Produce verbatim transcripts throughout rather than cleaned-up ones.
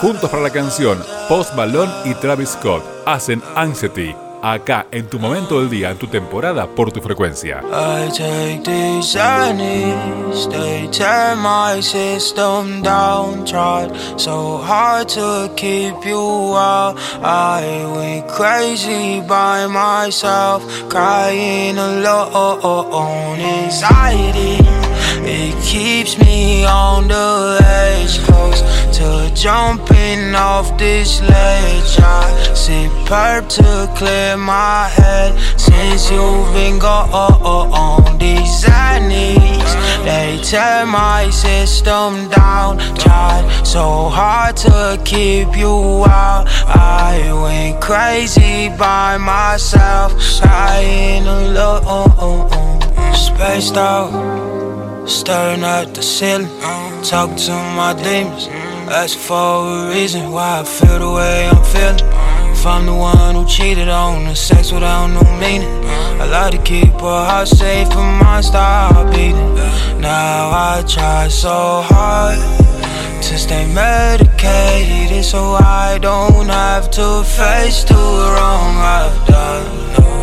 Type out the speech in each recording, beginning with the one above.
juntos para la canción, Post Malone y Travis Scott hacen Anxiety, acá en tu momento del día, en tu temporada, por tu frecuencia. I take these journeys, they tear my system down. Tried so hard to keep you out. I went crazy by myself, crying alone. Anxiety, it keeps me on the edge, close to jumping off this ledge. I sip perp to clear my head since you've been gone. These knees, they tear my system down. Tried so hard to keep you out. I went crazy by myself, crying alone. Spaced out, staring at the ceiling, talking to my demons, asking for a reason why I feel the way I'm feeling. If I'm the one who cheated on the sex without no meaning, I like to keep her heart safe and mine stop beating. Now I try so hard to stay medicated so I don't have to face the wrong I've done.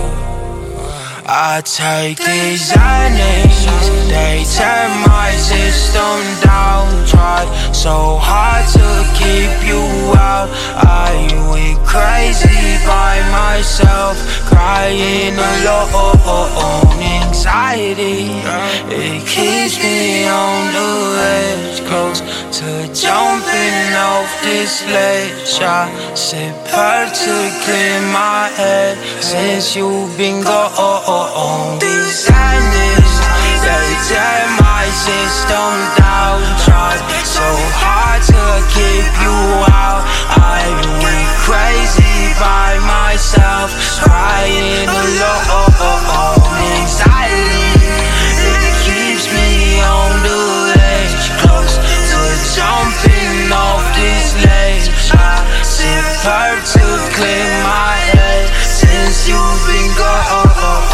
I take these enemies, they tear my system down. Tried so hard to keep you out. I went crazy by myself, crying alone. Anxiety, it keeps me on the edge, close to jumping off this ledge. I sip her to clear my head since you've been gone. These hands, they tear my system down. Tried so hard to keep you out. I went crazy by myself, crying alone. Anxiety, it keeps me on the edge, close to jumping off this ledge. I sip her to clear my head since you've been gone.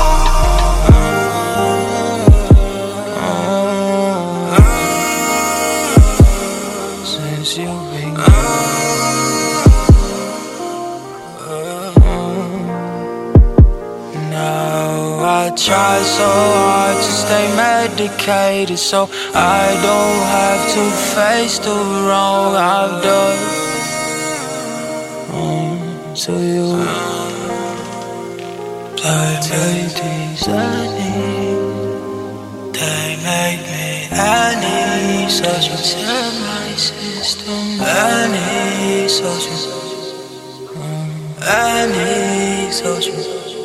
Since you've been gone. Now I try so hard to stay medicated so I don't have to face the wrong I've done um, to you. I take these enemies, they make me any such a tear my system, any such a, any such a.